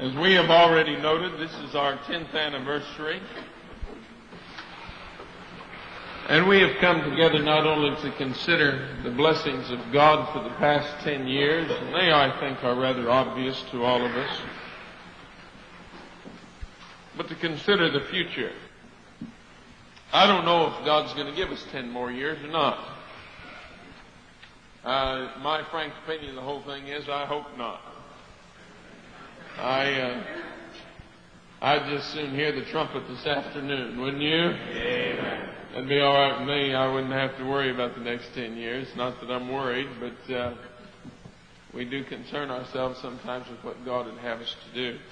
As we have already noted, this is our 10th anniversary. And we have come together not only to consider the blessings of God for the past 10 years, and they, I think, are rather obvious to all of us, but to consider the future. I don't know if God's going to give us 10 more years or not. My frank opinion of the whole thing is I hope not. I'd just soon hear the trumpet this afternoon, wouldn't you? Amen. That'd be all right with me. I wouldn't have to worry about the next 10 years. Not that I'm worried, but we do concern ourselves sometimes with what God would have us to do.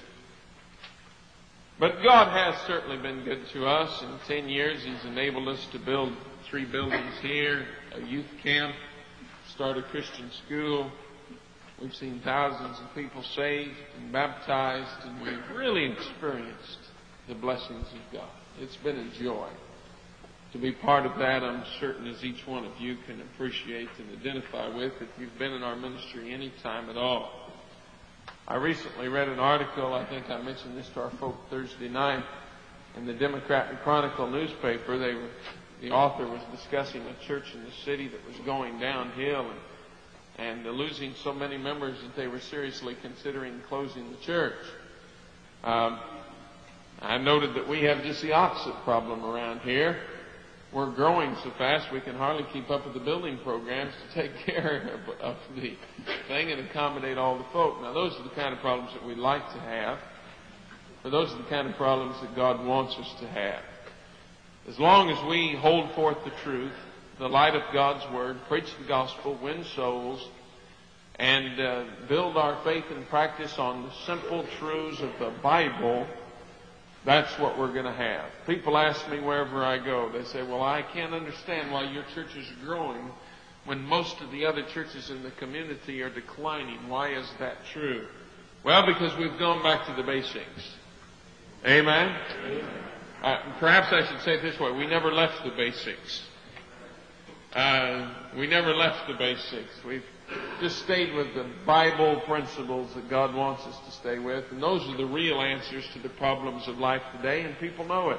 But God has certainly been good to us. In 10 years, He's enabled us to build 3 buildings here, a youth camp, start a Christian school. We've seen thousands of people saved and baptized, and we've really experienced the blessings of God. It's been a joy to be part of that. I'm certain as each one of you can appreciate and identify with if you've been in our ministry any time at all. I recently read an article, I think I mentioned this to our folk Thursday night, in the Democrat and Chronicle newspaper. The author was discussing a church in the city that was going downhill and losing so many members that they were seriously considering closing the church. I noted that we have just the opposite problem around here. We're growing so fast we can hardly keep up with the building programs to take care of the thing and accommodate all the folk. Now, those are the kind of problems that we'd like to have, but those are the kind of problems that God wants us to have. As long as we hold forth the truth, the light of God's Word, preach the gospel, win souls, and build our faith and practice on the simple truths of the Bible, that's what we're going to have. People ask me wherever I go, they say, well, I can't understand why your church is growing when most of the other churches in the community are declining. Why is that true? Well, because we've gone back to the basics. Amen? Perhaps I should say it this way. We never left the basics. We never left the basics. We've just stayed with the Bible principles that God wants us to stay with. And those are the real answers to the problems of life today, and people know it.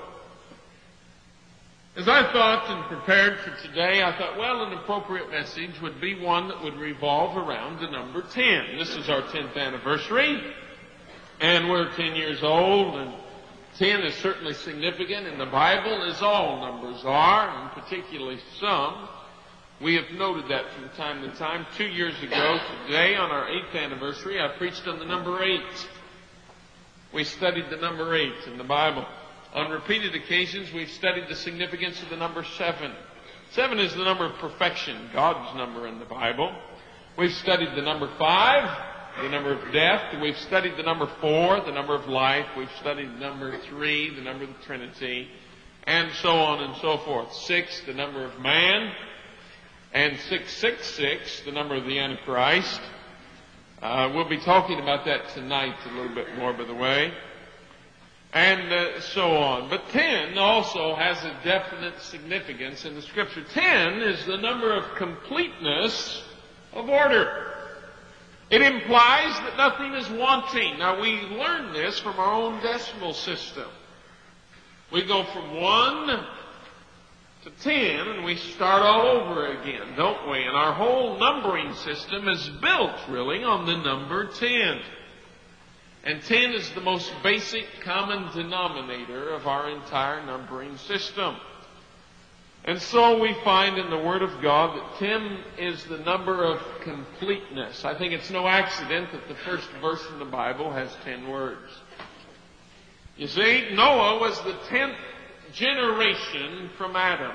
As I thought and prepared for today, I thought, well, an appropriate message would be one that would revolve around the number 10. This is our 10th anniversary, and we're 10 years old, and 10 is certainly significant in the Bible, as all numbers are, and particularly some. We have noted that from time to time. 2 years ago today, on our 8th anniversary, I preached on the number 8. We studied the number 8 in the Bible. On repeated occasions, we've studied the significance of the number 7. 7 is the number of perfection, God's number in the Bible. We've studied the number 5, the number of death. We've studied the number 4, the number of life. We've studied the number 3, the number of the Trinity, and so on and so forth. 6, the number of man. And 666, the number of the Antichrist. We'll be talking about that tonight a little bit more, by the way. And so on. But 10 also has a definite significance in the Scripture. 10 is the number of completeness of order. It implies that nothing is wanting. Now, we learn this from our own decimal system. We go from 1 to 10, and we start all over again, don't we? And our whole numbering system is built, really, on the number 10. And 10 is the most basic common denominator of our entire numbering system. And so we find in the Word of God that 10 is the number of completeness. I think it's no accident that the first verse in the Bible has 10 words. You see, Noah was the 10th generation from Adam.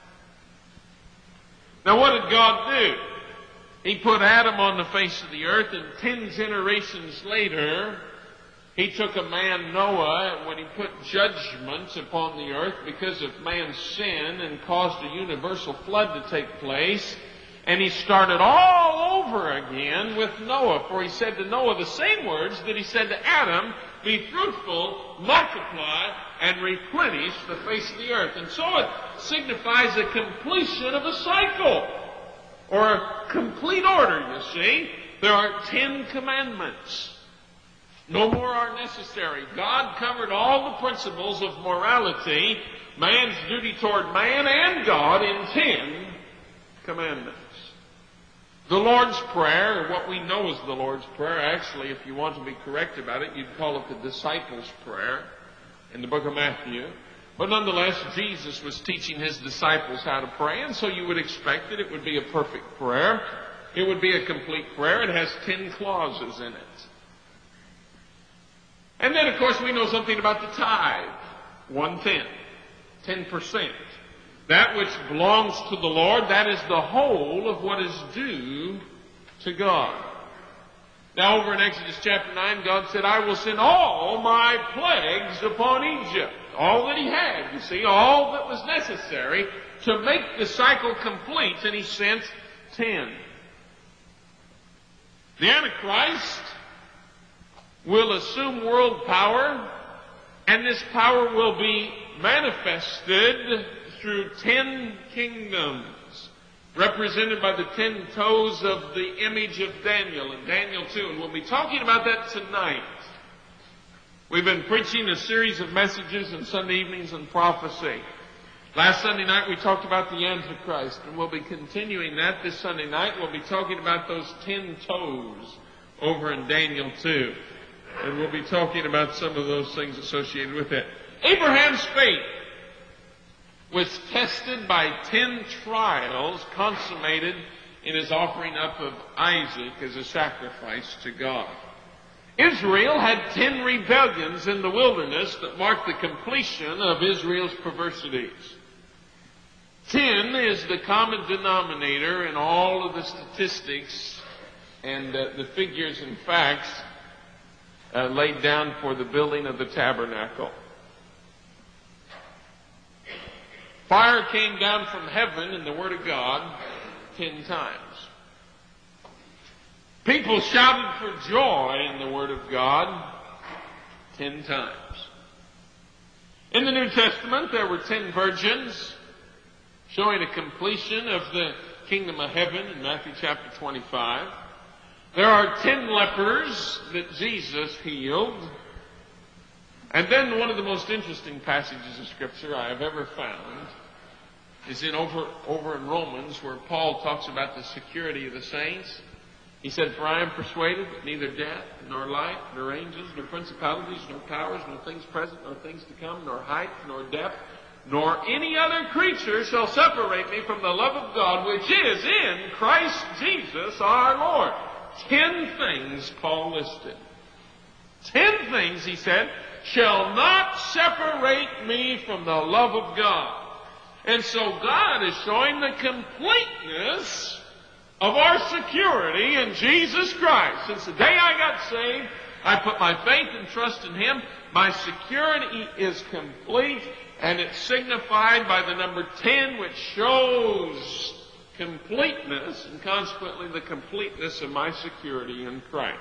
Now, what did God do? He put Adam on the face of the earth, and 10 generations later, He took a man, Noah, and when He put judgment upon the earth because of man's sin and caused a universal flood to take place, and He started all over again with Noah. For He said to Noah the same words that He said to Adam, be fruitful, multiply, and replenish the face of the earth. And so it signifies a completion of a cycle, or a complete order, you see. There are 10 commandments. No more are necessary. God covered all the principles of morality, man's duty toward man and God, in 10 commandments. The Lord's Prayer, or what we know as the Lord's Prayer, actually, if you want to be correct about it, you'd call it the disciples' prayer in the book of Matthew. But nonetheless, Jesus was teaching his disciples how to pray, and so you would expect that it would be a perfect prayer. It would be a complete prayer. It has 10 clauses in it. And then, of course, we know something about the tithe. 1/10. 10%. That which belongs to the Lord, that is the whole of what is due to God. Now, over in Exodus chapter 9, God said, I will send all my plagues upon Egypt. All that he had, you see, all that was necessary to make the cycle complete, and he sent 10. The Antichrist will assume world power, and this power will be manifested through 10 kingdoms, represented by the 10 toes of the image of Daniel in Daniel 2. And we'll be talking about that tonight. We've been preaching a series of messages on Sunday evenings on prophecy. Last Sunday night we talked about the Antichrist, and we'll be continuing that this Sunday night. We'll be talking about those 10 toes over in Daniel 2. And we'll be talking about some of those things associated with it. Abraham's faith was tested by 10 trials consummated in his offering up of Isaac as a sacrifice to God. Israel had 10 rebellions in the wilderness that marked the completion of Israel's perversities. 10 is the common denominator in all of the statistics and the figures and facts laid down for the building of the tabernacle. Fire came down from heaven in the Word of God 10 times. People shouted for joy in the Word of God 10 times. In the New Testament, there were 10 virgins showing a completion of the kingdom of heaven in Matthew chapter 25. There are 10 lepers that Jesus healed. And then one of the most interesting passages of Scripture I have ever found is over in Romans, where Paul talks about the security of the saints. He said, For I am persuaded that neither death, nor life, nor angels, nor principalities, nor powers, nor things present, nor things to come, nor height, nor depth, nor any other creature shall separate me from the love of God, which is in Christ Jesus our Lord. 10 things Paul listed. 10 things, he said, shall not separate me from the love of God. And so God is showing the completeness of our security in Jesus Christ. Since the day I got saved, I put my faith and trust in Him. My security is complete, and it's signified by the number 10, which shows completeness, and consequently the completeness of my security in Christ.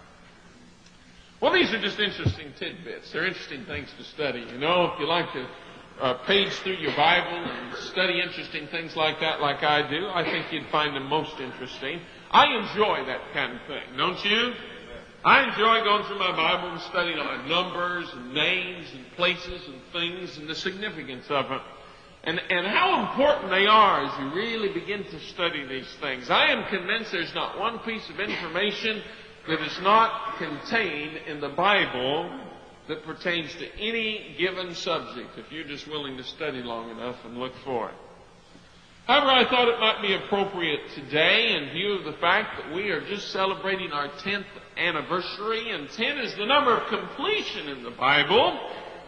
Well, these are just interesting tidbits. They're interesting things to study. You know, if you like to page through your Bible and study interesting things like that, like I do, I think you'd find them most interesting. I enjoy that kind of thing, don't you? I enjoy going through my Bible and studying on numbers and names and places and things and the significance of them. And how important they are as you really begin to study these things. I am convinced there's not one piece of information that is not contained in the Bible that pertains to any given subject, if you're just willing to study long enough and look for it. However, I thought it might be appropriate today, in view of the fact that we are just celebrating our 10th anniversary, and 10 is the number of completion in the Bible.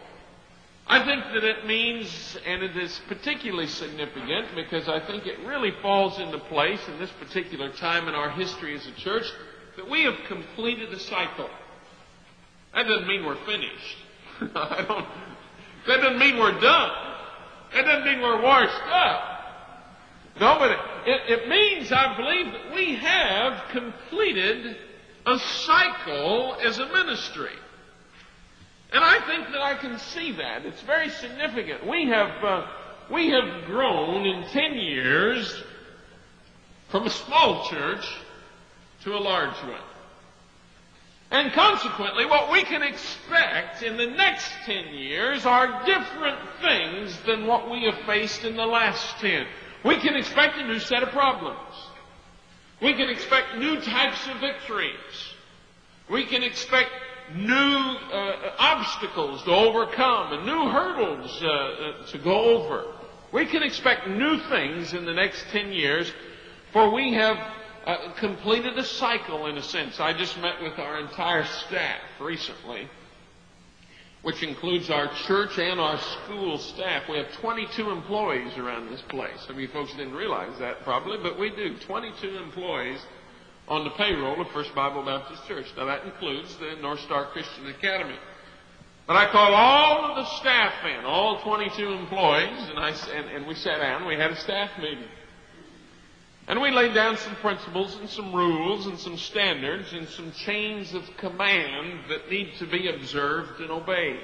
I think that it means, and it is particularly significant because I think it really falls into place in this particular time in our history as a church, that we have completed a cycle. That doesn't mean we're finished. That doesn't mean we're done. That doesn't mean we're washed up. No, but it means, I believe, that we have completed a cycle as a ministry. And I think that I can see that. It's very significant. We have grown in 10 years from a small church to a large one. And consequently, what we can expect in the next 10 years are different things than what we have faced in the last 10. We can expect a new set of problems. We can expect new types of victories. We can expect new obstacles to overcome and new hurdles to go over. We can expect new things in the next 10 years, for we have completed a cycle in a sense. I just met with our entire staff recently, which includes our church and our school staff. We have 22 employees around this place. Some of you folks didn't realize that probably, but we do. 22 employees on the payroll of First Bible Baptist Church. Now that includes the North Star Christian Academy. But I called all of the staff in, all 22 employees, and we sat down and we had a staff meeting. And we laid down some principles and some rules and some standards and some chains of command that need to be observed and obeyed.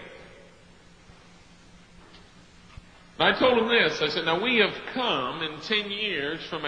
And I told them this. I said, now we have come in 10 years from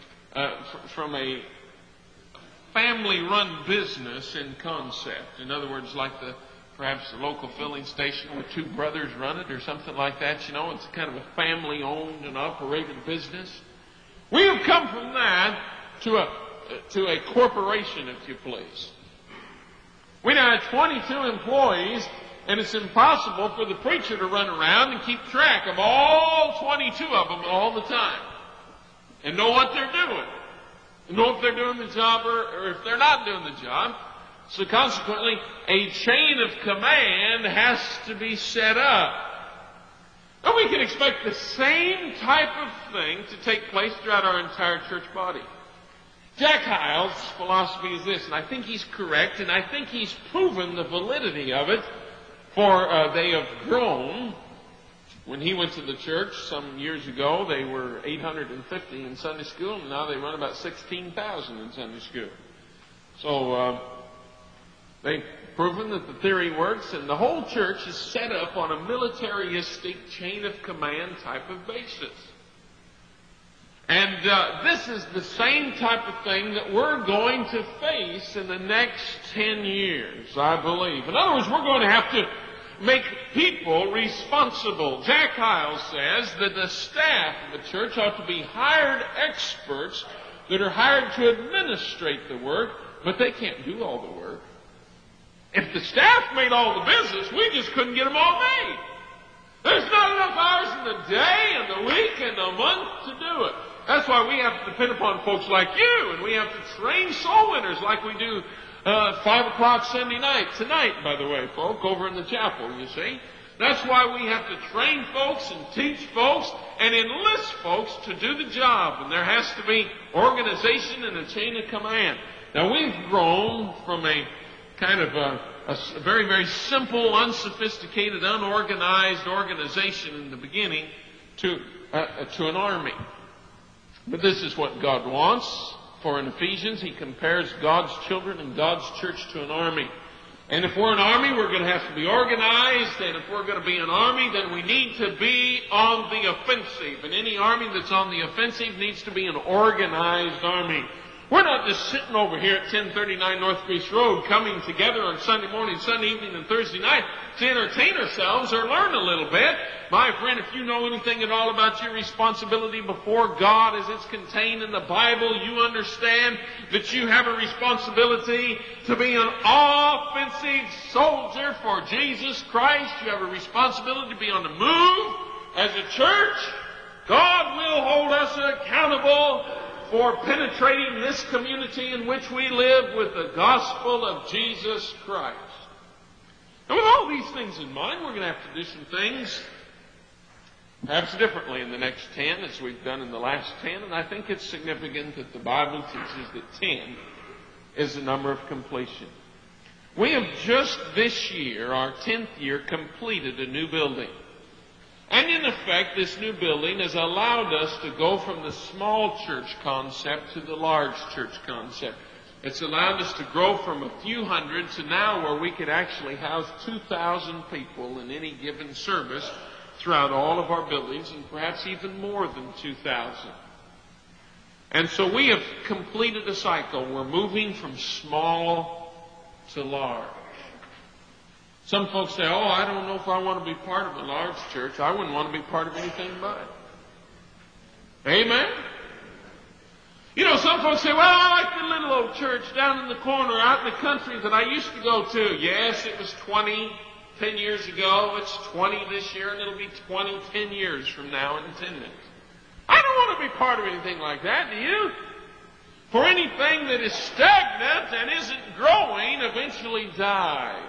a family-run business in concept. In other words, like perhaps the local filling station where two brothers run it or something like that. You know, it's kind of a family-owned and operated business. We have come from that to a corporation, if you please. We now have 22 employees, and it's impossible for the preacher to run around and keep track of all 22 of them all the time and know what they're doing, and know if they're doing the job or if they're not doing the job. So consequently, a chain of command has to be set up. And we can expect the same type of thing to take place throughout our entire church body. Jack Hyles' philosophy is this, and I think he's correct, and I think he's proven the validity of it, for they have grown. When he went to the church some years ago, they were 850 in Sunday school, and now they run about 16,000 in Sunday school. So they've proven that the theory works, and the whole church is set up on a militaristic chain of command type of basis. And this is the same type of thing that we're going to face in the next 10 years, I believe. In other words, we're going to have to make people responsible. Jack Hyles says that the staff of the church ought to be hired experts that are hired to administrate the work, but they can't do all the work. If the staff made all the business, we just couldn't get them all made. There's not enough hours in the day and the week and the month to do it. That's why we have to depend upon folks like you, and we have to train soul winners like we do 5 o'clock Sunday night. Tonight, by the way, folk, over in the chapel, you see. That's why we have to train folks and teach folks and enlist folks to do the job. And there has to be organization and a chain of command. Now, we've grown from a kind of a very, very simple, unsophisticated, unorganized organization in the beginning to an army. But this is what God wants. For in Ephesians, he compares God's children and God's church to an army. And if we're an army, we're going to have to be organized. And if we're going to be an army, then we need to be on the offensive. And any army that's on the offensive needs to be an organized army. We're not just sitting over here at 1039 North Greece Road coming together on Sunday morning, Sunday evening, and Thursday night to entertain ourselves or learn a little bit. My friend, if you know anything at all about your responsibility before God as it's contained in the Bible, you understand that you have a responsibility to be an offensive soldier for Jesus Christ. You have a responsibility to be on the move as a church. God will hold us accountable for penetrating this community in which we live with the gospel of Jesus Christ. And with all these things in mind, we're going to have to do some things perhaps differently in the next 10 as we've done in the last 10. And I think it's significant that the Bible teaches that 10 is the number of completion. We have just this year, our 10th year, completed a new building. And in effect, this new building has allowed us to go from the small church concept to the large church concept. It's allowed us to grow from a few hundred to now where we could actually house 2,000 people in any given service throughout all of our buildings, and perhaps even more than 2,000. And so we have completed a cycle. We're moving from small to large. Some folks say, oh, I don't know if I want to be part of a large church. I wouldn't want to be part of anything but it. Amen? You know, some folks say, well, I like the little old church down in the corner out in the country that I used to go to. Yes, it was 10 years ago. It's 20 this year, and it'll be 10 years from now in attendance. I don't want to be part of anything like that, do you? For anything that is stagnant and isn't growing eventually dies.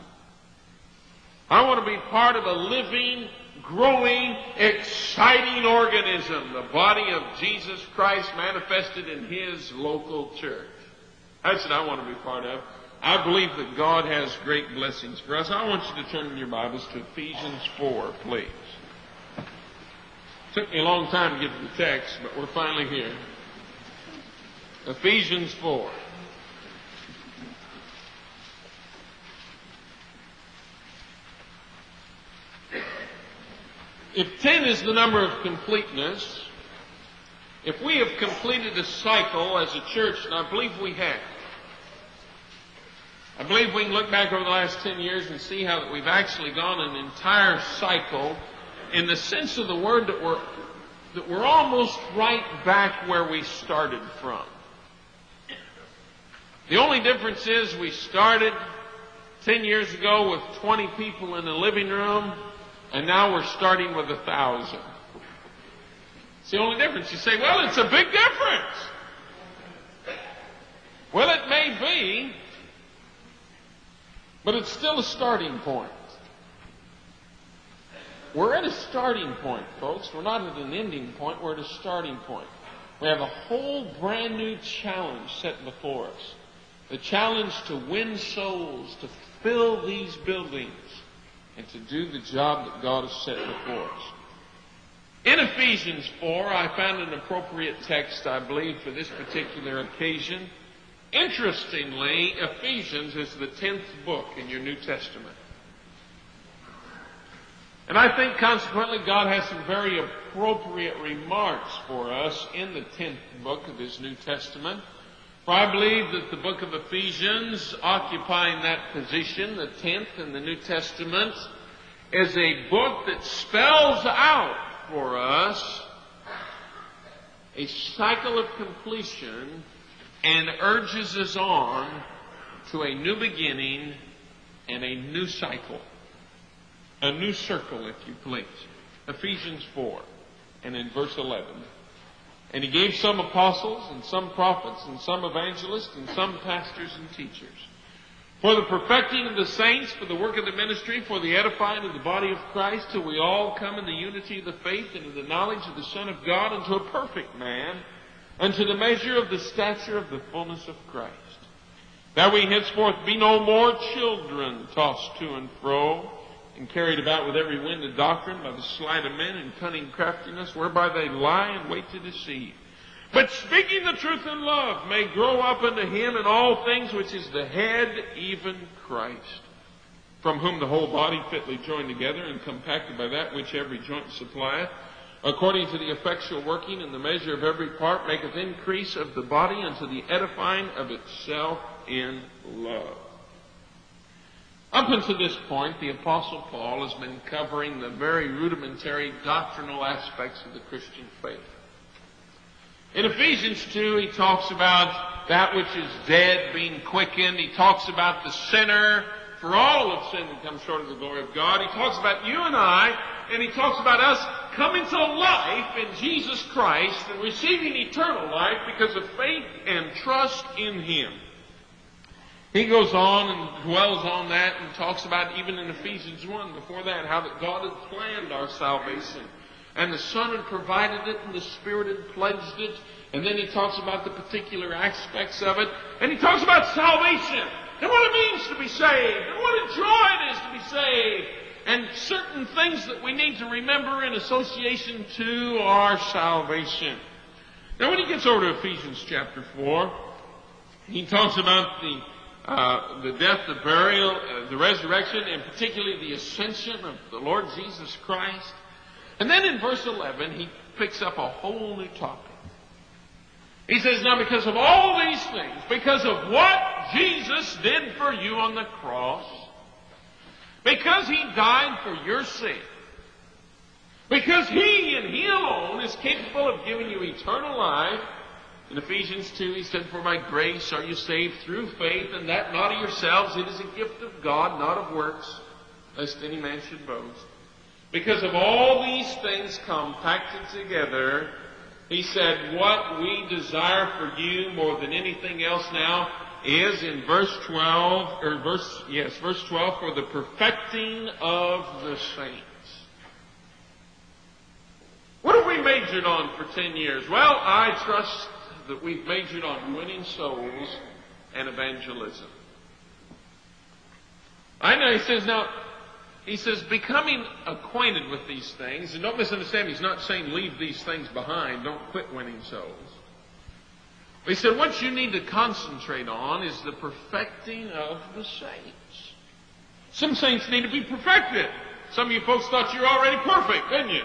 I want to be part of a living, growing, exciting organism, the body of Jesus Christ manifested in His local church. That's what I want to be part of. I believe that God has great blessings for us. I want you to turn in your Bibles to Ephesians 4, please. It took me a long time to get to the text, but we're finally here. Ephesians 4. If 10 is the number of completeness, if we have completed a cycle as a church, and I believe we have, I believe we can look back over the last 10 years and see how we've actually gone an entire cycle in the sense of the word that we're almost right back where we started from. The only difference is we started 10 years ago with 20 people in the living room, and now we're starting with 1,000. It's the only difference. You say, well, it's a big difference. Well, it may be, but it's still a starting point. We're at a starting point, folks. We're not at an ending point. We're at a starting point. We have a whole brand new challenge set before us. The challenge to win souls, to fill these buildings, and to do the job that God has set before us. In Ephesians 4, I found an appropriate text, I believe, for this particular occasion. Interestingly, Ephesians is the 10th book in your New Testament. And I think, consequently, God has some very appropriate remarks for us in the 10th book of His New Testament. For I believe that the book of Ephesians, occupying that position, the 10th in the New Testament, is a book that spells out for us a cycle of completion and urges us on to a new beginning and a new cycle. A new circle, if you please. Ephesians 4, and in verse 11. And He gave some apostles, and some prophets, and some evangelists, and some pastors and teachers, for the perfecting of the saints, for the work of the ministry, for the edifying of the body of Christ, till we all come in the unity of the faith and in the knowledge of the Son of God, unto a perfect man, unto the measure of the stature of the fullness of Christ. That we henceforth be no more children, tossed to and fro, and carried about with every wind of doctrine by the sleight of men and cunning craftiness, whereby they lie and wait to deceive. But speaking the truth in love may grow up unto Him in all things, which is the head, even Christ, from whom the whole body fitly joined together and compacted by that which every joint supplieth, according to the effectual working in the measure of every part, maketh increase of the body unto the edifying of itself in love. Up until this point, the Apostle Paul has been covering the very rudimentary doctrinal aspects of the Christian faith. In Ephesians 2, he talks about that which is dead being quickened. He talks about the sinner, for all of sin that comes short of the glory of God. He talks about you and I, and he talks about us coming to life in Jesus Christ and receiving eternal life because of faith and trust in Him. He goes on and dwells on that and talks about, even in Ephesians 1, before that, how that God had planned our salvation. And the Son had provided it, and the Spirit had pledged it. And then he talks about the particular aspects of it. And he talks about salvation, and what it means to be saved, and what a joy it is to be saved, and certain things that we need to remember in association to our salvation. Now, when he gets over to Ephesians chapter 4, he talks about the death, the burial, the resurrection, and particularly the ascension of the Lord Jesus Christ. And then in verse 11, he picks up a whole new topic. He says, now because of all these things, because of what Jesus did for you on the cross, because He died for your sin, because He and He alone is capable of giving you eternal life. In Ephesians 2, He said, "For by grace are you saved through faith, and that not of yourselves. It is a gift of God, not of works, lest any man should boast." Because of all these things compacted together, He said, what we desire for you more than anything else now is in verse 12, verse 12, for the perfecting of the saints. What have we majored on for 10 years? Well, I trust that we've majored on winning souls and evangelism. I know he says, becoming acquainted with these things, and don't misunderstand, he's not saying leave these things behind, don't quit winning souls. He said, what you need to concentrate on is the perfecting of the saints. Some saints need to be perfected. Some of you folks thought you were already perfect, didn't you?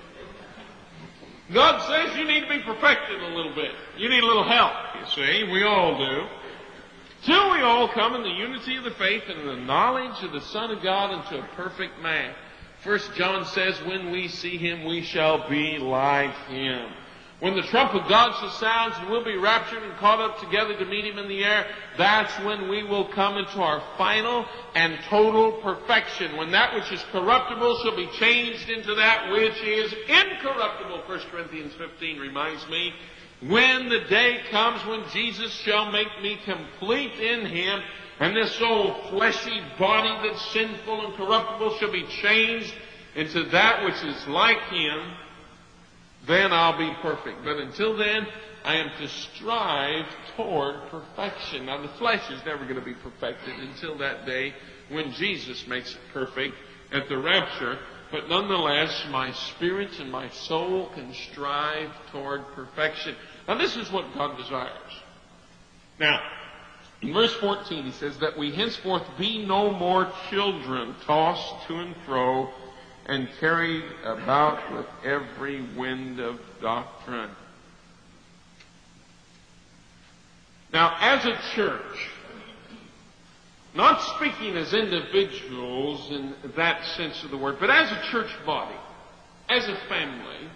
God says you need to be perfected a little bit. You need a little help, you see. We all do. Till we all come in the unity of the faith and in the knowledge of the Son of God into a perfect man. 1 John says, when we see Him, we shall be like Him. When the trump of God shall sound and we'll be raptured and caught up together to meet Him in the air, that's when we will come into our final and total perfection. When that which is corruptible shall be changed into that which is incorruptible. 1 Corinthians 15 reminds me, when the day comes when Jesus shall make me complete in Him, and this old fleshy body that's sinful and corruptible shall be changed into that which is like Him, then I'll be perfect. But until then, I am to strive toward perfection. Now, the flesh is never going to be perfected until that day when Jesus makes it perfect at the rapture. But nonetheless, my spirit and my soul can strive toward perfection. Now, this is what God desires. Now, in verse 14, He says that we henceforth be no more children, tossed to and fro, and carried about with every wind of doctrine. Now, as a church, not speaking as individuals in that sense of the word, but as a church body, as a family,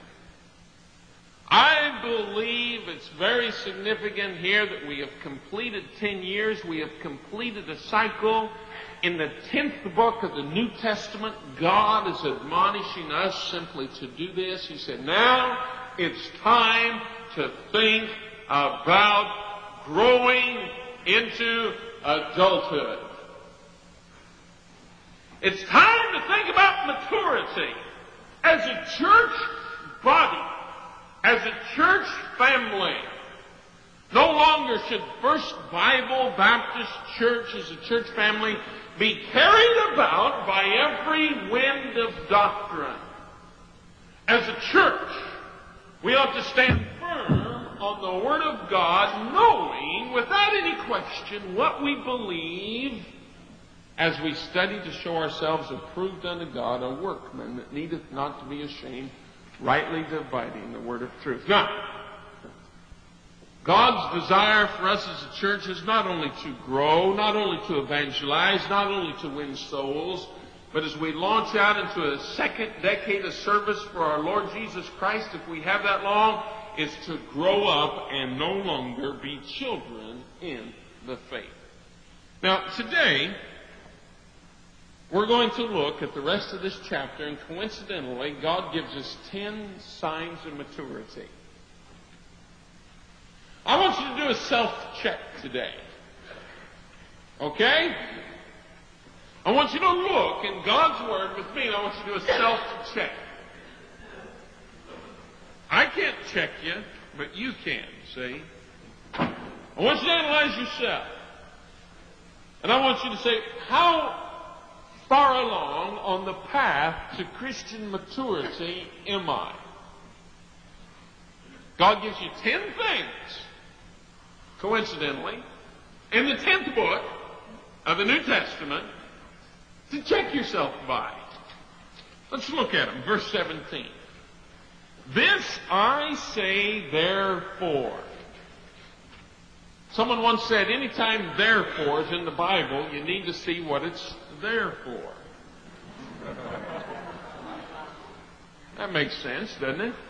I believe it's very significant here that we have completed 10 years. We have completed a cycle. In the 10th book of the New Testament, God is admonishing us simply to do this. He said, now it's time to think about growing into adulthood. It's time to think about maturity. As a church body, as a church family, no longer should First Bible Baptist Church as a church family be carried about by every wind of doctrine. As a church, we ought to stand firm on the Word of God, knowing without any question what we believe, as we study to show ourselves approved unto God, a workman that needeth not to be ashamed, rightly dividing the word of truth. Now, God's desire for us as a church is not only to grow, not only to evangelize, not only to win souls, but as we launch out into a second decade of service for our Lord Jesus Christ, if we have that long, is to grow up and no longer be children in the faith. Now, today, we're going to look at the rest of this chapter, and coincidentally, God gives us 10 signs of maturity. I want you to do a self-check today. Okay? I want you to look in God's Word with me, and I want you to do a self-check. I can't check you, but you can, see? I want you to analyze yourself. And I want you to say, how far along on the path to Christian maturity am I? God gives you 10 things, coincidentally, in the 10th book of the New Testament to check yourself by. Let's look at them. Verse 17. This I say therefore. Someone once said, anytime therefore is in the Bible, you need to see what it's there for. That makes sense, doesn't it?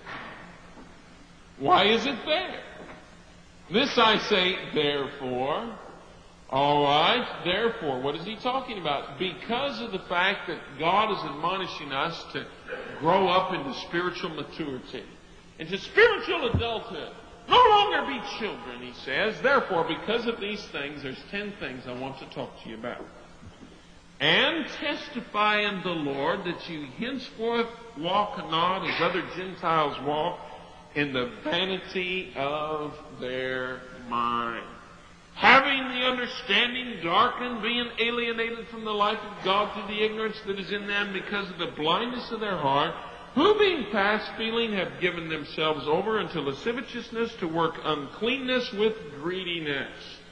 Why is it there? This I say, therefore. All right, therefore. What is he talking about? Because of the fact that God is admonishing us to grow up into spiritual maturity, into spiritual adulthood. No longer be children, he says. Therefore, because of these things, there's 10 things I want to talk to you about. And testify in the Lord that you henceforth walk not as other Gentiles walk, in the vanity of their mind. Having the understanding darkened, being alienated from the life of God through the ignorance that is in them because of the blindness of their heart, who being past feeling have given themselves over unto lasciviousness to work uncleanness with greediness.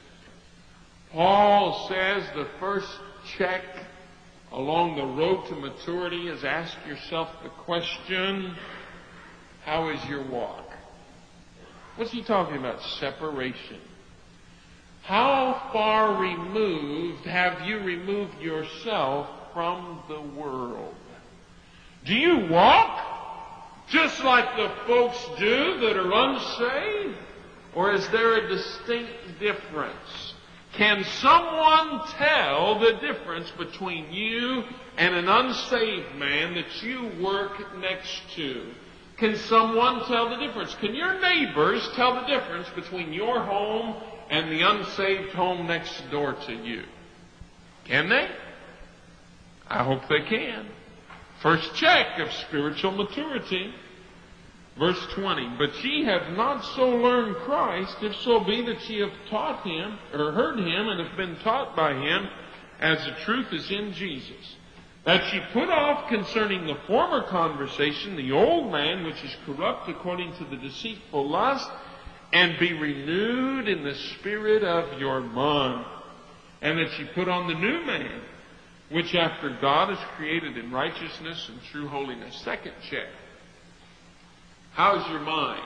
Paul says the first check along the road to maturity is ask yourself the question, how is your walk? What's he talking about? Separation. How far removed have you removed yourself from the world? Do you walk just like the folks do that are unsaved? Or is there a distinct difference? Can someone tell the difference between you and an unsaved man that you work next to? Can someone tell the difference? Can your neighbors tell the difference between your home and the unsaved home next door to you? Can they? I hope they can. First check of spiritual maturity. Verse 20. But ye have not so learned Christ, if so be that ye have taught him, or heard him, and have been taught by him, as the truth is in Jesus. That ye put off concerning the former conversation the old man, which is corrupt according to the deceitful lust, and be renewed in the spirit of your mind. And that ye put on the new man, which after God is created in righteousness and true holiness. Second check. How's your mind?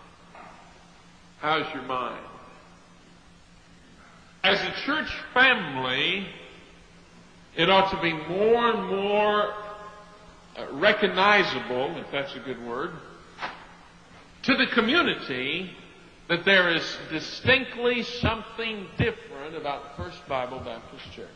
How's your mind? As a church family, it ought to be more and more recognizable, if that's a good word, to the community that there is distinctly something different about First Bible Baptist Church.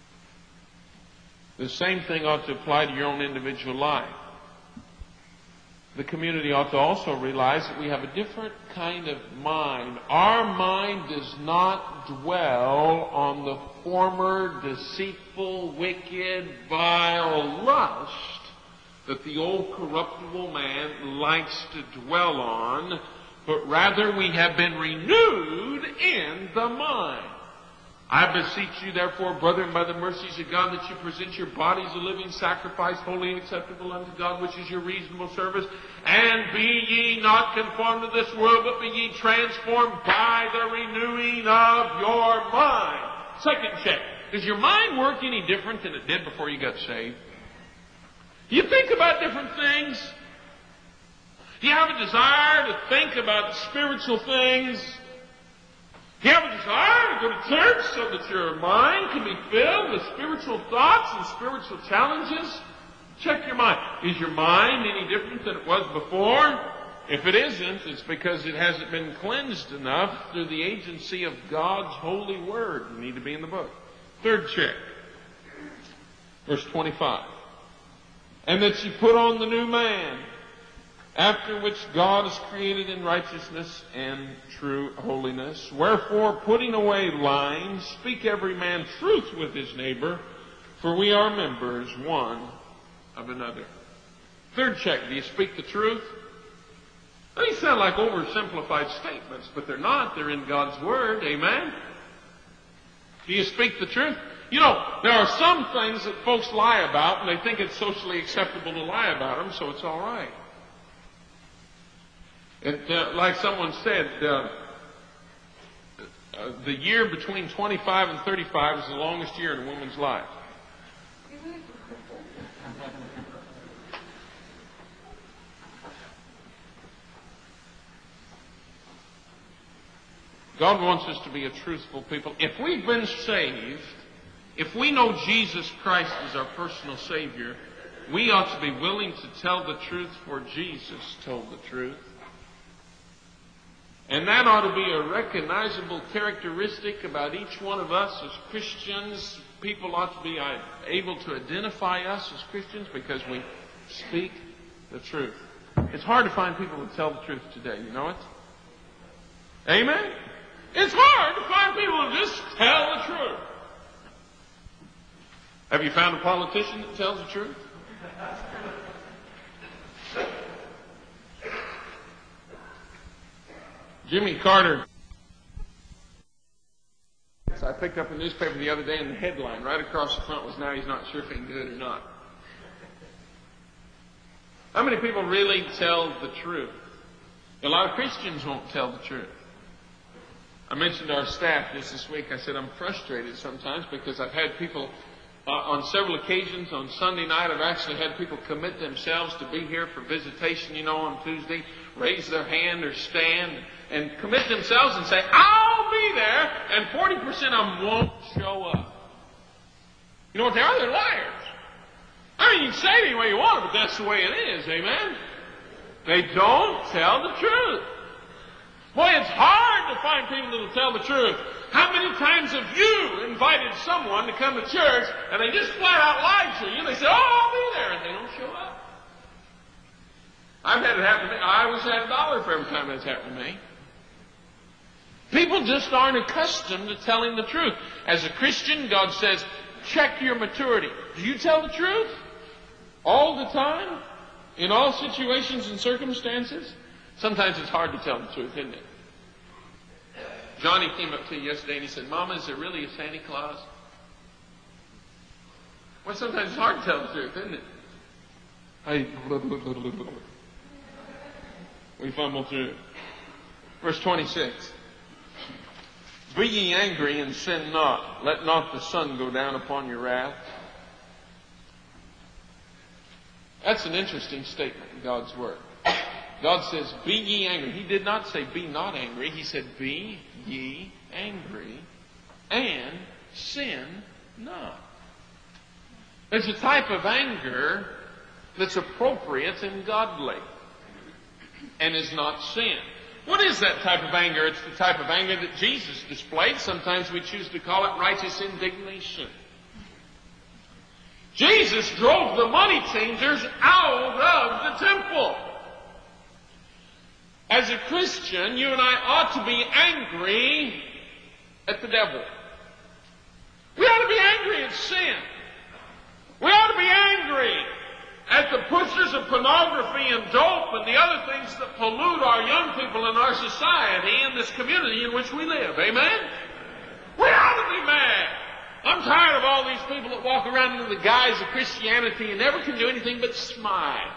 The same thing ought to apply to your own individual life. The community ought to also realize that we have a different kind of mind. Our mind does not dwell on the former deceitful, wicked, vile lust that the old corruptible man likes to dwell on, but rather we have been renewed in the mind. I beseech you, therefore, brethren, by the mercies of God, that you present your bodies a living sacrifice, holy and acceptable unto God, which is your reasonable service. And be ye not conformed to this world, but be ye transformed by the renewing of your mind. Second check. Does your mind work any different than it did before you got saved? Do you think about different things? Do you have a desire to think about spiritual things? Do you have a desire to go to church so that your mind can be filled with spiritual thoughts and spiritual challenges? Check your mind. Is your mind any different than it was before? If it isn't, it's because it hasn't been cleansed enough through the agency of God's holy word. You need to be in the book. Third check. Verse 25. And that you put on the new man, after which God is created in righteousness and true holiness. Wherefore, putting away lying, speak every man truth with his neighbor, for we are members one of another. Third check, do you speak the truth? They sound like oversimplified statements, but they're not. They're in God's Word. Amen? Do you speak the truth? You know, there are some things that folks lie about, and they think it's socially acceptable to lie about them, so it's all right. Like someone said, the year between 25 and 35 is the longest year in a woman's life. God wants us to be a truthful people. If we've been saved, if we know Jesus Christ is our personal Savior, we ought to be willing to tell the truth, for Jesus told the truth. And that ought to be a recognizable characteristic about each one of us as Christians. People ought to be able to identify us as Christians because we speak the truth. It's hard to find people who tell the truth today. You know it? Amen? It's hard to find people who just tell the truth. Have you found a politician that tells the truth? Jimmy Carter. I picked up a newspaper the other day and the headline right across the front was, "Now he's not sure if he can do it or not." How many people really tell the truth? A lot of Christians won't tell the truth. I mentioned to our staff just this week, I said I'm frustrated sometimes because I've had people on several occasions on Sunday night, I've actually had people commit themselves to be here for visitation, on Tuesday, raise their hand or stand and commit themselves and say, "I'll be there," and 40% of them won't show up. You know what they are? They're liars. I mean, you can say it any way you want, but that's the way it is, amen? They don't tell the truth. Boy, it's hard to find people that will tell the truth. How many times have you invited someone to come to church and they just flat out lied to you and they say, "Oh, I'll be there," and they don't show up? I've had it happen to me. I always had $1 for every time that's happened to me. People just aren't accustomed to telling the truth. As a Christian, God says, check your maturity. Do you tell the truth? All the time? In all situations and circumstances? Sometimes it's hard to tell the truth, isn't it? Johnny came up to you yesterday and he said, "Mama, is there really a Santa Claus?" Well, sometimes it's hard to tell the truth, isn't it? We fumble through. Verse 26. "Be ye angry and sin not. Let not the sun go down upon your wrath." That's an interesting statement in God's Word. God says, "Be ye angry." He did not say, "Be not angry." He said, "Be ye angry and sin not." There's a type of anger that's appropriate and godly and is not sin. What is that type of anger? It's the type of anger that Jesus displayed. Sometimes we choose to call it righteous indignation. Jesus drove the money changers out of the temple. As a Christian, you and I ought to be angry at the devil. We ought to be angry at sin. We ought to be angry at the pushers of pornography and dope and the other things that pollute our young people in our society and this community in which we live. Amen? We ought to be mad. I'm tired of all these people that walk around under the guise of Christianity and never can do anything but smile.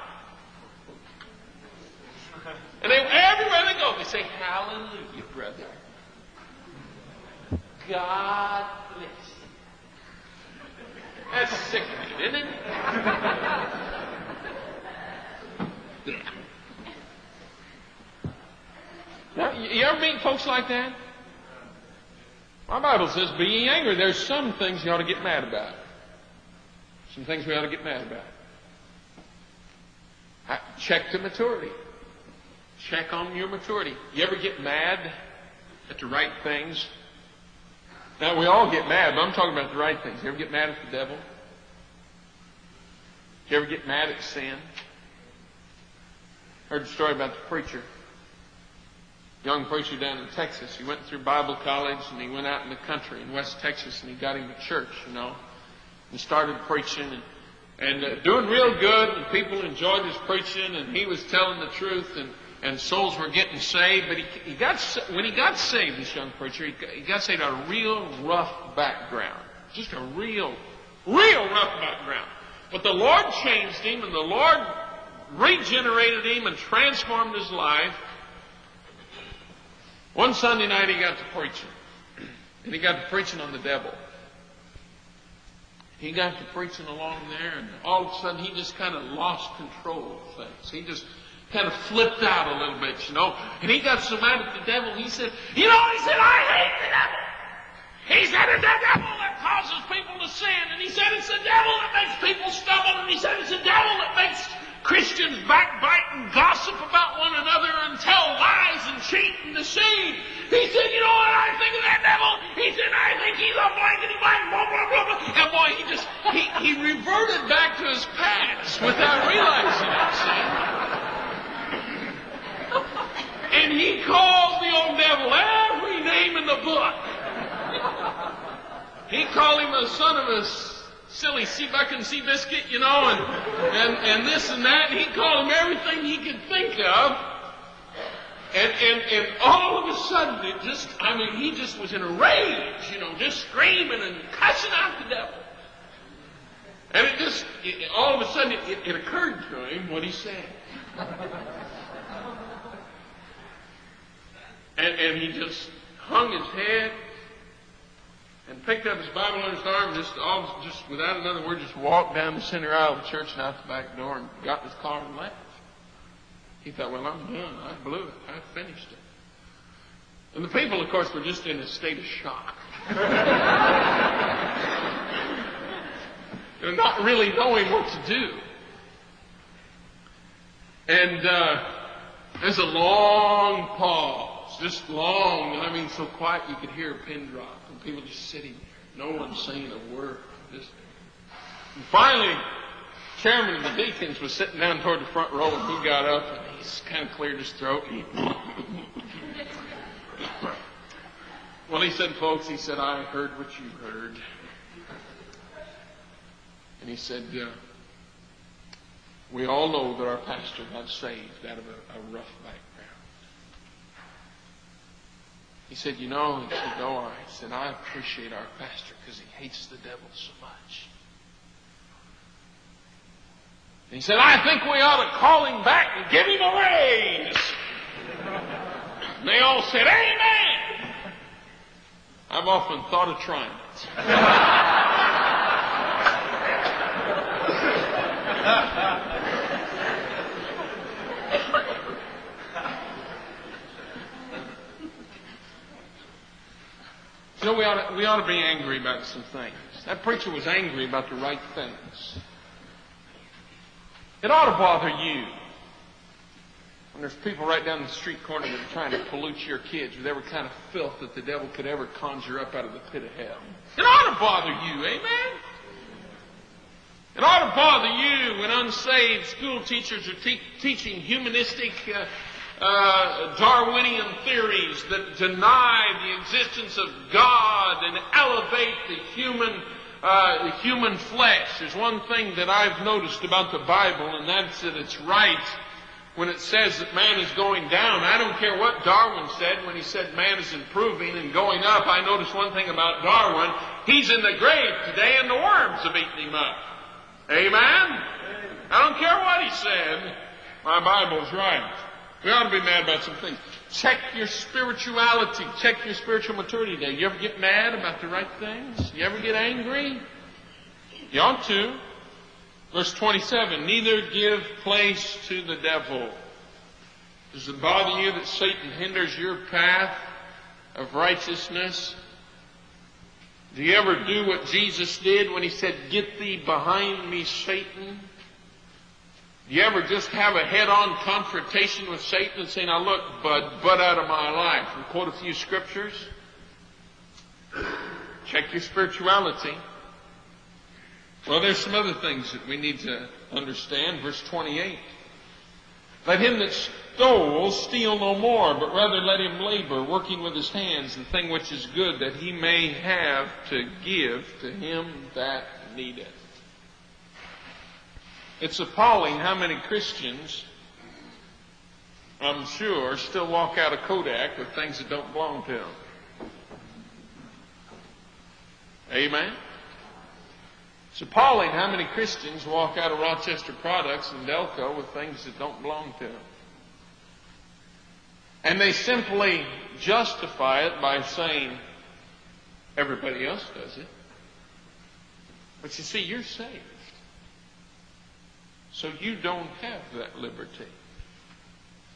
And everywhere they go, they say, "Hallelujah, brother. God bless you." That's sickening, isn't it? Yeah. Now, you ever meet folks like that? My Bible says, "Be ye angry." There's some things you ought to get mad about. Some things we ought to get mad about. Check the maturity. Check on your maturity. You ever get mad at the right things? Now, we all get mad, but I'm talking about the right things. You ever get mad at the devil? You ever get mad at sin? Heard the story about the preacher. Young preacher down in Texas. He went through Bible college and he went out in the country in West Texas and he got him a church, and started preaching and doing real good, and people enjoyed his preaching, and he was telling the truth, and souls were getting saved. But when he got saved, this young preacher, he got saved out of a real rough background. Just a real rough background. But the Lord changed him, and the Lord regenerated him and transformed his life. One Sunday night he got to preaching. And he got to preaching on the devil. He got to preaching along there, and all of a sudden he just kind of lost control of things. kind of flipped out a little bit, you know. And he got so mad at the devil, he said, I hate the devil. He said, it's the devil that causes people to sin. And he said, it's the devil that makes people stumble. And he said, it's the devil that makes Christians backbite and gossip about one another and tell lies and cheat and deceive. He said, you know what I think of that devil? He said, I think he's a blankety blank, blah, blah, blah, blah. And boy, he reverted back to his past without realizing it, see? And he called the old devil every name in the book. He called him the son of a silly sea-buck and sea-biscuit, you know, and this and that. And he called him everything he could think of. And all of a sudden, he just was in a rage, you know, just screaming and cussing out the devil. And all of a sudden, it occurred to him what he said. And he just hung his head and picked up his Bible on his arm, just without another word, just walked down the center aisle of the church and out the back door and got in his car and left. He thought, well, I'm done. I blew it. I finished it. And the people, of course, were just in a state of shock. They're not really knowing what to do. And there's a long pause. Just long, I mean so quiet you could hear a pin drop. And people just sitting there. No one saying a word. And finally, chairman of the deacons was sitting down toward the front row, and he got up and he kind of cleared his throat. Well, he said, folks, I heard what you heard. And he said, we all know that our pastor got saved out of a rough background. He said, I appreciate our pastor because he hates the devil so much. And he said, I think we ought to call him back and give him a raise. And they all said, amen. I've often thought of trying it. We ought to be angry about some things. That preacher was angry about the right things. It ought to bother you when there's people right down the street corner that are trying to pollute your kids with every kind of filth that the devil could ever conjure up out of the pit of hell. It ought to bother you, amen? It ought to bother you when unsaved school teachers are teaching humanistic Darwinian theories that deny the existence of God and elevate the human flesh. There's one thing that I've noticed about the Bible, and that's that it's right when it says that man is going down. I don't care what Darwin said when he said man is improving and going up. I noticed one thing about Darwin. He's in the grave today and the worms have eaten him up. Amen? I don't care what he said. My Bible's right. We ought to be mad about some things. Check your spirituality. Check your spiritual maturity day. You ever get mad about the right things? You ever get angry? You ought to. Verse 27, neither give place to the devil. Does it bother you that Satan hinders your path of righteousness? Do you ever do what Jesus did when he said, get thee behind me, Satan? Do you ever just have a head-on confrontation with Satan and say, now look, bud, butt out of my life, and quote a few scriptures? Check your spirituality. Well, there's some other things that we need to understand. Verse 28. Let him that stole steal no more, but rather let him labor, working with his hands the thing which is good, that he may have to give to him that needeth. It's appalling how many Christians, I'm sure, still walk out of Kodak with things that don't belong to them. Amen? It's appalling how many Christians walk out of Rochester Products and Delco with things that don't belong to them. And they simply justify it by saying, everybody else does it. But you see, you're saved. So you don't have that liberty.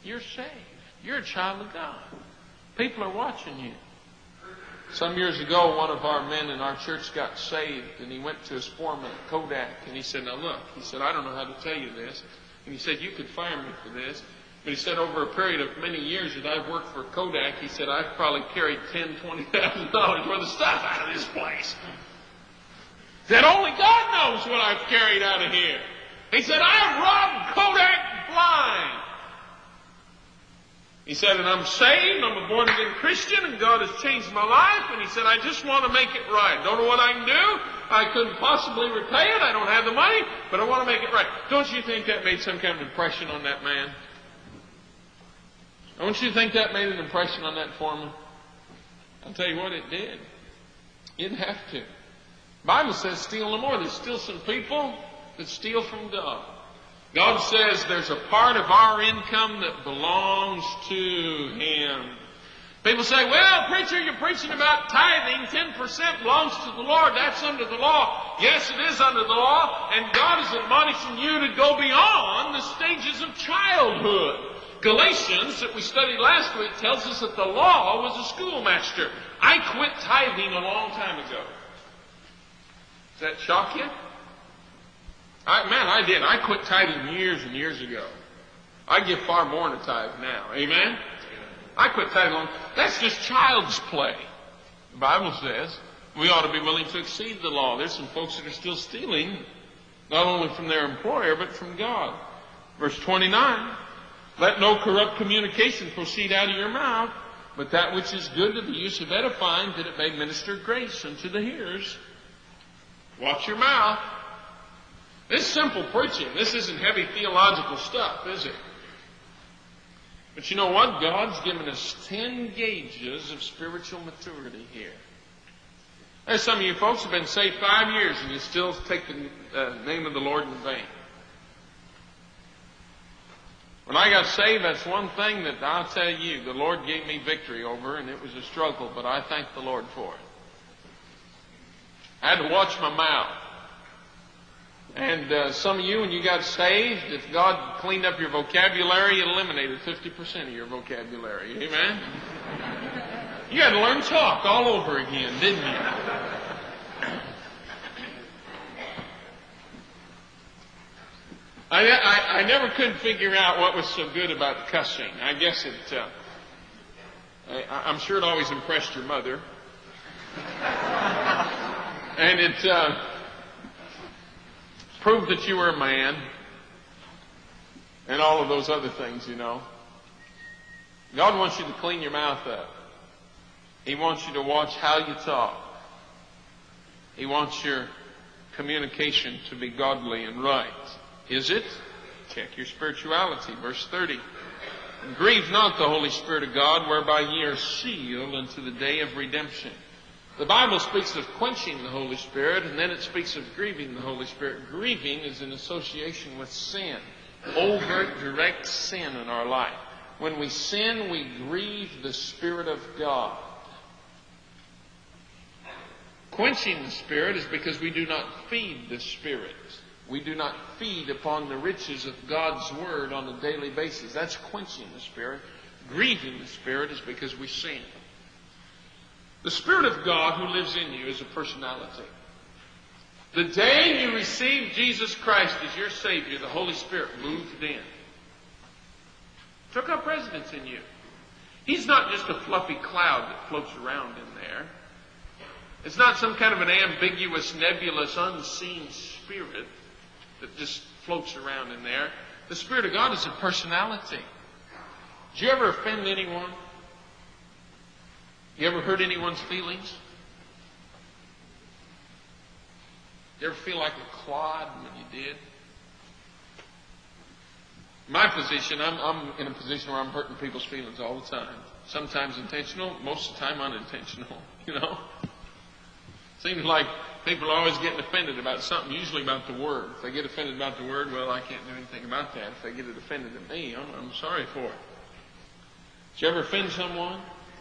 You're saved. You're a child of God. People are watching you. Some years ago, one of our men in our church got saved, and he went to his foreman at Kodak, and he said, now look, he said, I don't know how to tell you this. And he said, you could fire me for this. But he said, over a period of many years that I've worked for Kodak, he said, I've probably carried $10,000, $20,000 worth of stuff out of this place. He said, only God knows what I've carried out of here. He said, I've robbed Kodak blind. He said, and I'm saved, I'm a born-again Christian, and God has changed my life. And he said, I just want to make it right. Don't know what I can do. I couldn't possibly repay it. I don't have the money, but I want to make it right. Don't you think that made some kind of impression on that man? Don't you think that made an impression on that foreman? I'll tell you what, it did. You didn't have to. The Bible says steal no more. There's still some people that steal from God. God says there's a part of our income that belongs to Him. People say, well, preacher, you're preaching about tithing. 10% belongs to the Lord. That's under the law. Yes, it is under the law. And God is admonishing you to go beyond the stages of childhood. Galatians, that we studied last week, tells us that the law was a schoolmaster. I quit tithing a long time ago. Does that shock you? I did. I quit tithing years and years ago. I give far more than a tithe now. Amen? I quit tithing long. That's just child's play. The Bible says we ought to be willing to exceed the law. There's some folks that are still stealing, not only from their employer, but from God. Verse 29, let no corrupt communication proceed out of your mouth, but that which is good to the use of edifying, that it may minister grace unto the hearers. Watch your mouth. This is simple preaching. This isn't heavy theological stuff, is it? But you know what? God's given us 10 gauges of spiritual maturity here. There's some of you folks who have been saved 5 years and you still take the name of the Lord in vain. When I got saved, that's one thing that I'll tell you, the Lord gave me victory over, and it was a struggle, but I thank the Lord for it. I had to watch my mouth. And some of you, when you got saved, if God cleaned up your vocabulary, it eliminated 50% of your vocabulary. Amen? You had to learn to talk all over again, didn't you? I never could figure out what was so good about cussing. I guess I'm sure it always impressed your mother. And it proved that you were a man, and all of those other things, you know. God wants you to clean your mouth up. He wants you to watch how you talk. He wants your communication to be godly and right. Is it? Check your spirituality. Verse 30. Grieve not the Holy Spirit of God, whereby ye are sealed unto the day of redemption. The Bible speaks of quenching the Holy Spirit, and then it speaks of grieving the Holy Spirit. Grieving is in association with sin. Overt, direct sin in our life. When we sin, we grieve the Spirit of God. Quenching the Spirit is because we do not feed the Spirit. We do not feed upon the riches of God's Word on a daily basis. That's quenching the Spirit. Grieving the Spirit is because we sin. The Spirit of God who lives in you is a personality. The day you received Jesus Christ as your Savior, the Holy Spirit moved in. Took up residence in you. He's not just a fluffy cloud that floats around in there. It's not some kind of an ambiguous, nebulous, unseen spirit that just floats around in there. The Spirit of God is a personality. Did you ever offend anyone? You ever hurt anyone's feelings? You ever feel like a clod when you did? My position, I'm in a position where I'm hurting people's feelings all the time. Sometimes intentional, most of the time unintentional, you know. Seems like people are always getting offended about something, usually about the Word. If they get offended about the Word, well, I can't do anything about that. If they get it offended at me, I'm sorry for it. Did you ever offend someone?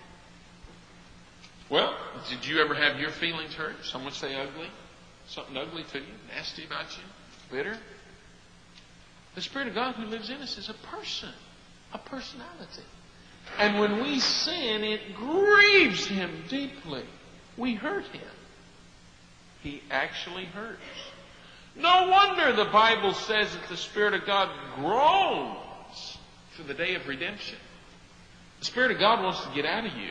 Well, did you ever have your feelings hurt? Someone say ugly? Something ugly to you? Nasty about you? Bitter? The Spirit of God who lives in us is a person. a personality. And when we sin, it grieves Him deeply. We hurt Him. He actually hurts. No wonder the Bible says that the Spirit of God groans for the day of redemption. The Spirit of God wants to get out of you.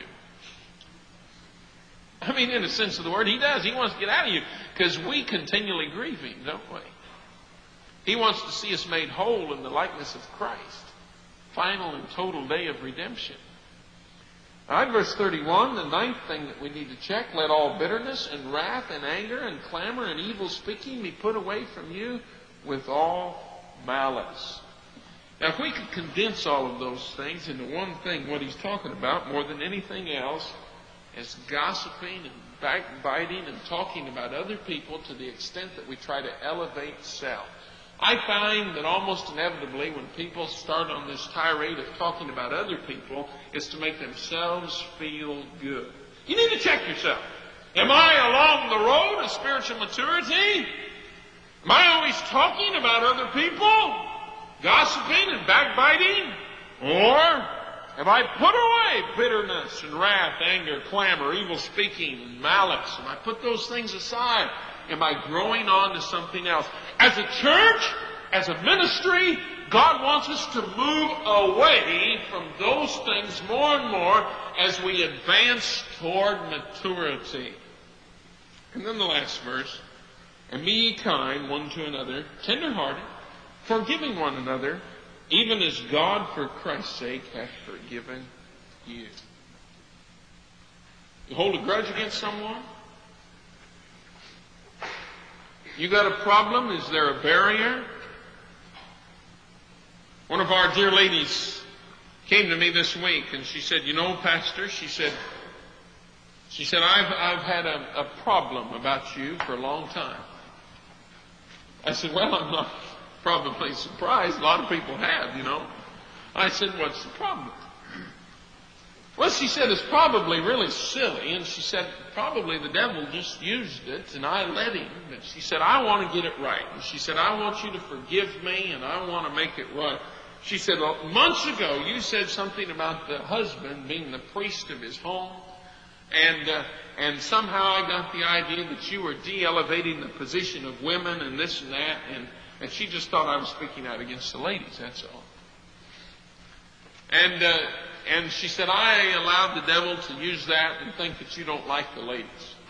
I mean, in the sense of the word, He does. He wants to get out of you because we continually grieve Him, don't we? He wants to see us made whole in the likeness of Christ. Final and total day of redemption. All right, verse 31, the ninth thing that we need to check. Let all bitterness and wrath and anger and clamor and evil speaking be put away from you with all malice. Now, if we could condense all of those things into one thing, what he's talking about more than anything else is gossiping and backbiting and talking about other people to the extent that we try to elevate self. I find that almost inevitably when people start on this tirade of talking about other people, it's to make themselves feel good. You need to check yourself. Am I along the road of spiritual maturity? Am I always talking about other people? Gossiping and backbiting? Or have I put away bitterness and wrath, anger, clamor, evil speaking, and malice? Have I put those things aside? Am I growing on to something else? As a church, as a ministry, God wants us to move away from those things more and more as we advance toward maturity. And then the last verse. And be ye kind one to another, tender-hearted, forgiving one another, even as God for Christ's sake hath forgiven you. You hold a grudge against someone? You got a problem? Is there a barrier? One of our dear ladies came to me this week and she said, you know, Pastor, she said, I've had a problem about you for a long time. I said, well, I'm not probably surprised. A lot of people have, you know. I said, what's the problem? Well, she said, it's probably really silly. And she said, probably the devil just used it and I let him. But she said, I want to get it right. And she said, I want you to forgive me and I want to make it right. She said, well, months ago you said something about the husband being the priest of his home. And somehow I got the idea that you were de-elevating the position of women and this and that. And she just thought I was speaking out against the ladies, that's all. And she said, I allowed the devil to use that and think that you don't like the ladies.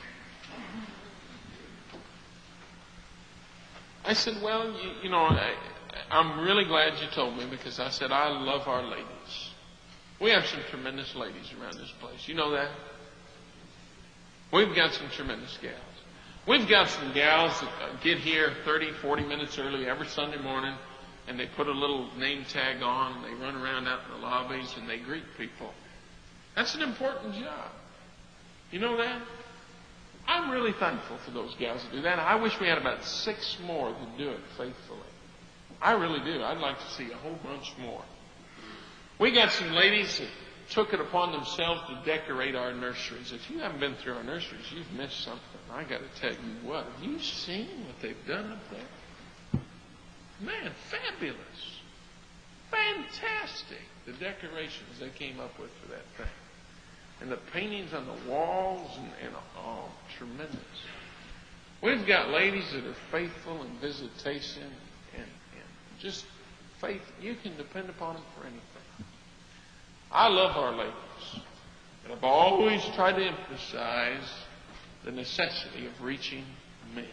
I said, well, you know, I'm really glad you told me because I said, I love our ladies. We have some tremendous ladies around this place. You know that? We've got some tremendous gals. We've got some gals that get here 30, 40 minutes early every Sunday morning, and they put a little name tag on, and they run around out in the lobbies, and they greet people. That's an important job. You know that? I'm really thankful for those gals that do that. I wish we had about 6 more that do it faithfully. I really do. I'd like to see a whole bunch more. We got some ladies that took it upon themselves to decorate our nurseries. If you haven't been through our nurseries, you've missed something. I got to tell you what. Have you seen what they've done up there? Man, fabulous. Fantastic. The decorations they came up with for that thing. And the paintings on the walls and oh, tremendous. We've got ladies that are faithful in visitation and just faith. You can depend upon them for anything. I love our ladies, but I've always tried to emphasize the necessity of reaching men.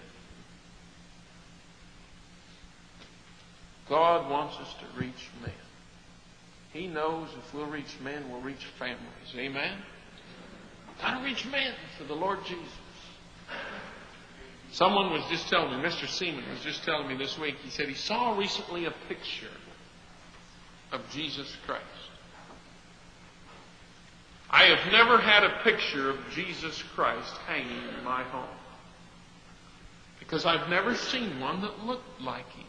God wants us to reach men. He knows if we'll reach men, we'll reach families. Amen? Got to reach men for the Lord Jesus. Someone was just telling me, Mr. Seaman was just telling me this week, he said he saw recently a picture of Jesus Christ. I have never had a picture of Jesus Christ hanging in my home because I've never seen one that looked like him.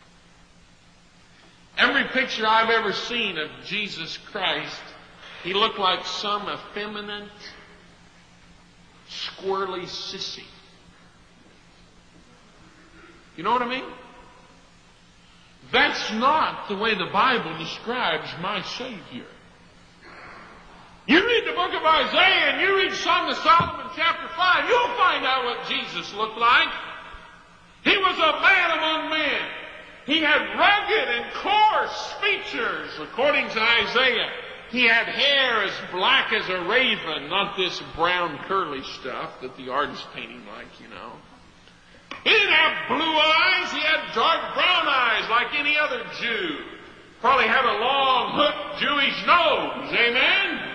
Every picture I've ever seen of Jesus Christ, he looked like some effeminate, squirrely sissy. You know what I mean? That's not the way the Bible describes my Savior. You read the book of Isaiah and you read Song of Solomon chapter 5, you'll find out what Jesus looked like. He was a man among men. He had rugged and coarse features, according to Isaiah. He had hair as black as a raven, not this brown curly stuff that the artist painting like, you know. He didn't have blue eyes. He had dark brown eyes like any other Jew. Probably had a long, hooked Jewish nose. Amen?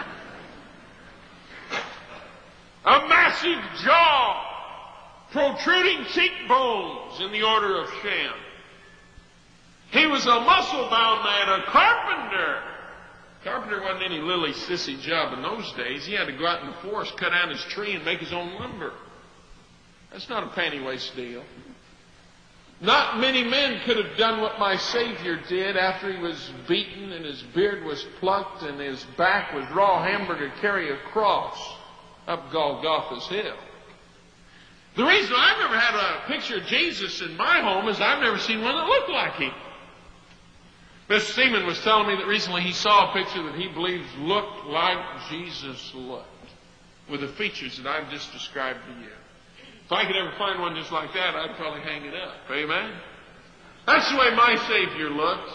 A massive jaw, protruding cheekbones in the order of Shem. He was a muscle-bound man, a carpenter. Carpenter wasn't any lily sissy job in those days. He had to go out in the forest, cut down his tree, and make his own lumber. That's not a panty-waist deal. Not many men could have done what my Savior did after he was beaten and his beard was plucked and his back was raw hamburger carry a cross up Golgotha's hill. The reason I've never had a picture of Jesus in my home is I've never seen one that looked like him. Mr. Seaman was telling me that recently he saw a picture that he believes looked like Jesus looked, with the features that I've just described to you. If I could ever find one just like that, I'd probably hang it up. Amen? That's the way my Savior looked.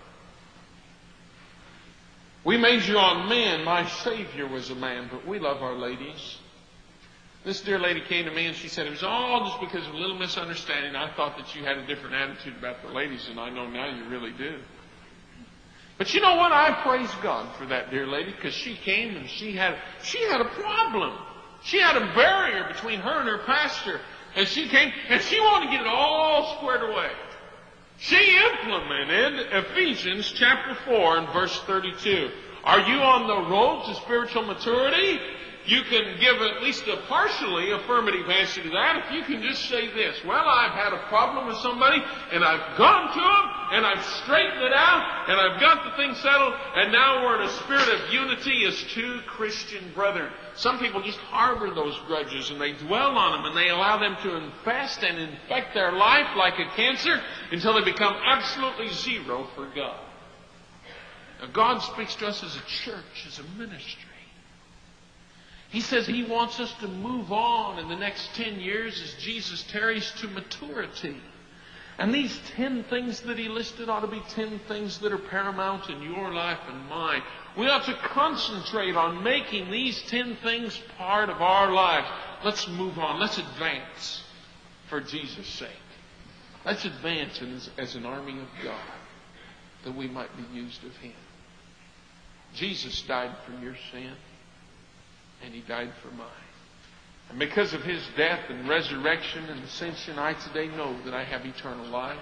We measure on men. My Savior was a man, but we love our ladies. This dear lady came to me and she said, it was all just because of a little misunderstanding. I thought that you had a different attitude about the ladies, and I know now you really do. But you know what? I praise God for that dear lady, because she came and she had a problem. She had a barrier between her and her pastor. And she came and she wanted to get it all squared away. She implemented Ephesians chapter 4 and verse 32. Are you on the road to spiritual maturity? You can give at least a partially affirmative answer to that if you can just say this. Well, I've had a problem with somebody, and I've gone to them, and I've straightened it out, and I've got the thing settled, and now we're in a spirit of unity as two Christian brethren. Some people just harbor those grudges, and they dwell on them, and they allow them to infest and infect their life like a cancer until they become absolutely zero for God. Now, God speaks to us as a church, as a ministry. He says He wants us to move on in the next 10 years as Jesus tarries to maturity. And these 10 things that He listed ought to be 10 things that are paramount in your life and mine. We ought to concentrate on making these 10 things part of our lives. Let's move on. Let's advance for Jesus' sake. Let's advance as an army of God, that we might be used of Him. Jesus died for your sin, and He died for mine. And because of His death and resurrection and ascension, I today know that I have eternal life.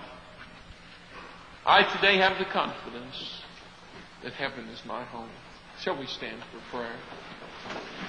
I today have the confidence that heaven is my home. Shall we stand for prayer?